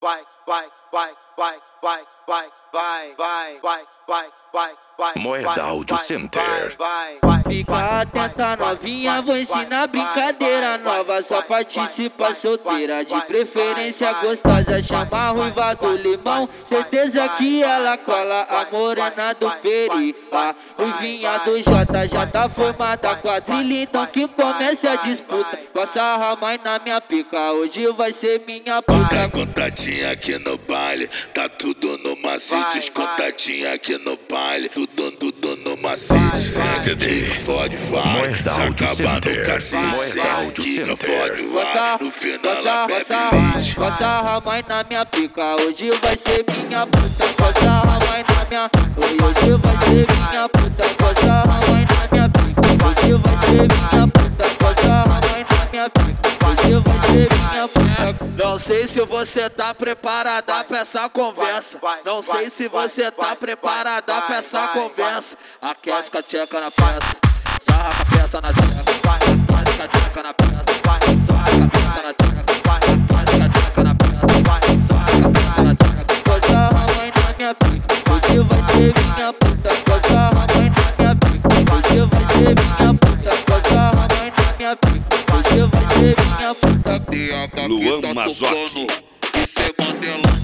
Moeda Audio Center. Fica atenta novinha, vou ensinar brincadeira nova. Só participa solteira, de preferência gostosa. Chama a ruiva do limão, certeza que ela cola. A morena do peri, a ruivinha do Jota. Já tá formada a quadrilha, então que comece a disputa. Passa a ramar na minha pica, hoje vai ser minha puta. Tá contadinha aqui no baile, tá tudo no macete. Os contadinhos aqui no baile, tudo no macete. CD Fode, vai, Moeda se Audio acabar no Center. cacete. Moeda Audio Center. No final ela bebe. Passa a ramar na minha pica, hoje vai ser minha puta. Passa a ramar na minha, hoje vai ser minha puta. Passa a ramar na minha pica, hoje vai ser minha puta. Passa a ramar na minha pica, hoje vai ser minha puta. Não sei se você tá preparada pra essa conversa. Não sei se você tá preparada pra essa conversa. Aquece com a tcheca na peça, sarra com a peça na tcheca. Aquece com a tcheca na peça, sarra com a peça na tcheca. Aquece com a tcheca na peça, sarra com a peça na tcheca. Passa a ramar na minha pica, hoje vai ser minha puta. Passa a ramar na minha pica, hoje vai ser minha puta. Passa a ramar na minha pica, hoje vai ser minha puta. Luan Mazotti. Isso é Mandela.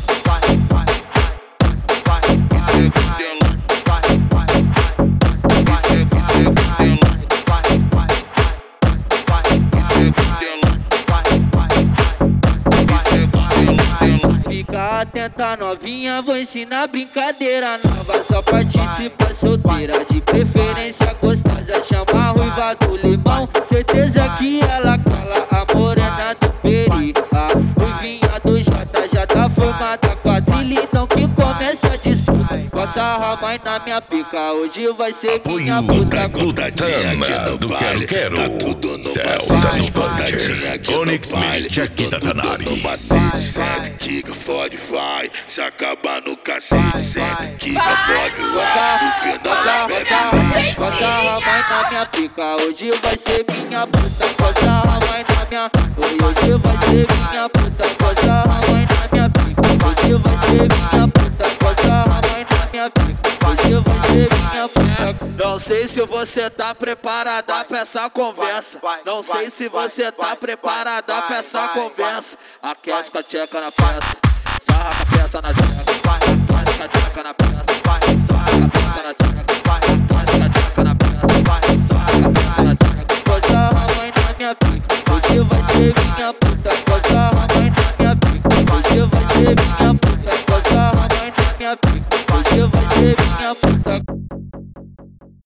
Fica atenta novinha, vou ensinar brincadeira nova. Só participa solteira, de preferência gostosa. Chama a ruiva do limão, certeza que ela cola. A morena do peri, a ruivinha do Jota. Já tá formada a quadrilha, então que comece a disputa. Passa a ramar na minha pica, hoje vai ser minha puta. Tama do Quero Quero. Celta no Bunker. Onyx Mini Check Tatanari. No macete, sente, quica, fode, vai. Se acabar no cacete, sente, quica, fode, vai. No final ela bebe. Passa a ramar na minha pica, hoje vai ser minha puta. Passa a ramar na minha, hoje vai ser minha puta. Passa a ramar na minha pica, hoje vai ser minha puta. Passa a ramar na minha pica, hoje vai ser minha puta. Não sei se você tá preparada pra essa conversa. Não sei se você tá preparada pra essa conversa. Aquece com a tcheca na peça, sarra com a peça na tcheca. Aquece com a tcheca na peça, sarra com a peça na tcheca. Aquece com a tcheca na peça, sarra com a peça na tcheca. Passa a ramar na minha pica, hoje vai ser minha puta. Passa a ramar na minha pica, hoje vai ser minha puta. Passa a ramar na minha pica, hoje vai ser minha puta.